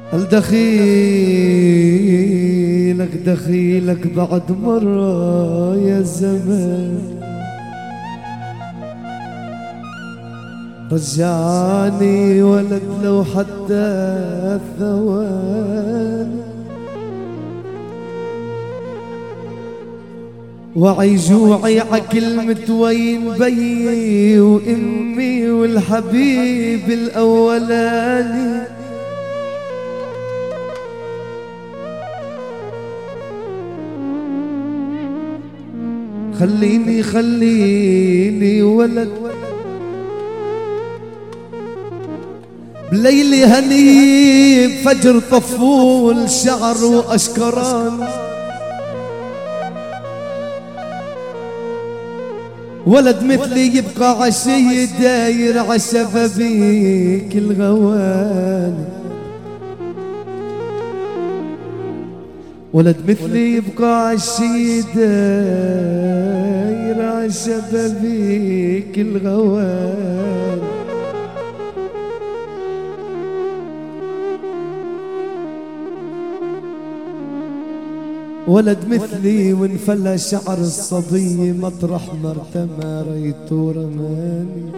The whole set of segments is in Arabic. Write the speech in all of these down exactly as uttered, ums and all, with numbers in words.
الدخيلك دخيلك بعد مرة يا زمان، رجعني ولد لو حتى الثوان، وعي جوعي عكلمة وين بيي وامي والحبيب الاولاني، خليني خليني ولد بليلي هني بفجر طفول شعر واشكران، ولد مثلي يبقى عشي داير عشبابيك الغواني، ولد مثلي يبقى عشي داير عشبابيك الغواني، ولد مثلي وانفلى شعر الصبي مطرح ما ارتمى ريته رماني،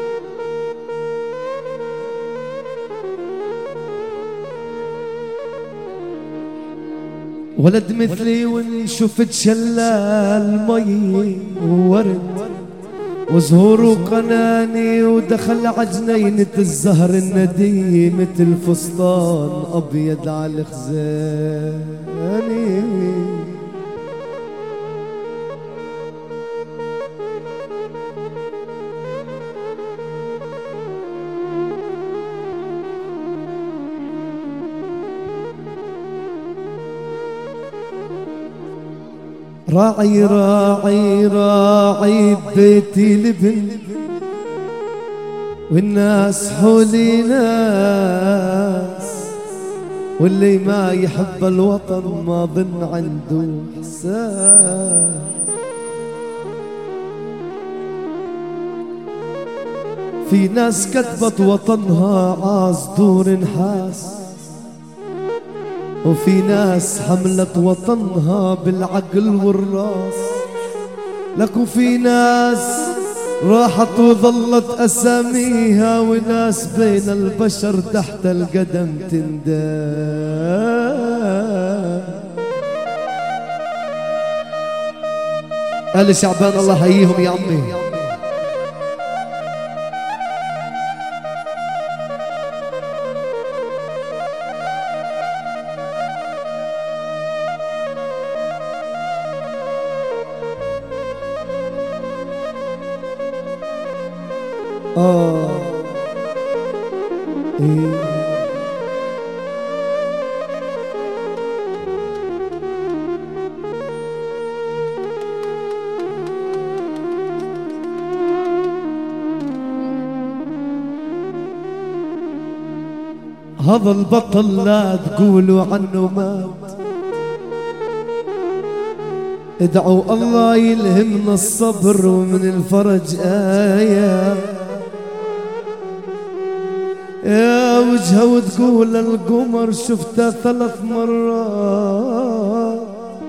ولد مثلي وان شفت شلال مي وورد وزهور وقناني، ودخل عجنينة الزهر النديمة الفستان أبيض على الخزاني، راعي راعي راعي ببيتي لبن، والناس حولي ناس، واللي ما يحب الوطن ما ظن عنده حساب، في ناس كتبت وطنها عاز دور نحاس، وفي ناس حملت وطنها بالعقل والراس، لك وفي ناس راحت وظلت أساميها، وناس بين البشر تحت القدم تندام. آل شعبان الله يحييهم يا عمي. آه إيه. هذا البطل لا تقولوا عنه مات، ادعوا الله يلهمنا الصبر ومن الفرج آية، يا وجهه وتقول القمر شفته ثلاث مرات،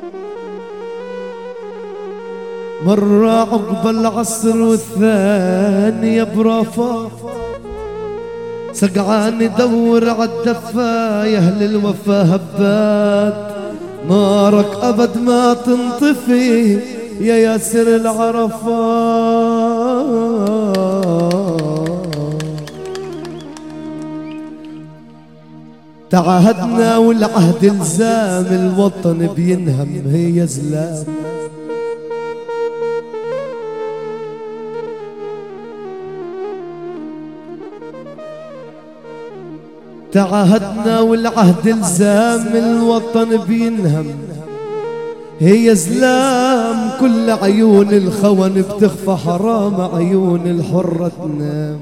مرة عقب العصر والثانية برافا، سقعان يدور عالدفا يا اهل الوفا هبات، نارك ابد ما تنطفي يا ياسر العرفات، تعاهدنا والعهد الزام الوطن بينهم هي زلام، تعاهدنا والعهد الزام الوطن بينهم هي زلام، كل عيون الخون بتخفى حرام عيون الحرة تنام،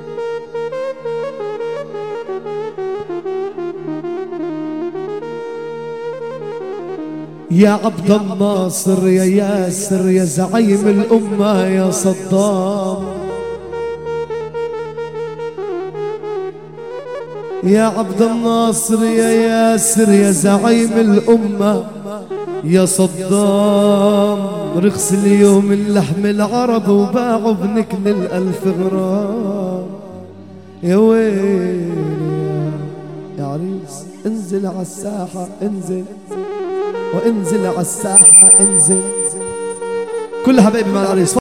يا عبد الناصر يا ياسر يا زعيم الأمة يا صدام، يا عبد الناصر يا ياسر يا زعيم الأمة يا صدام، رخص اليوم اللحم العرب وباعوا بنكل الألف غرام. يا ويلي يا عريس انزل عالساحة انزل، وانزل عالساحة انزل. كل حبايبي مع العريس.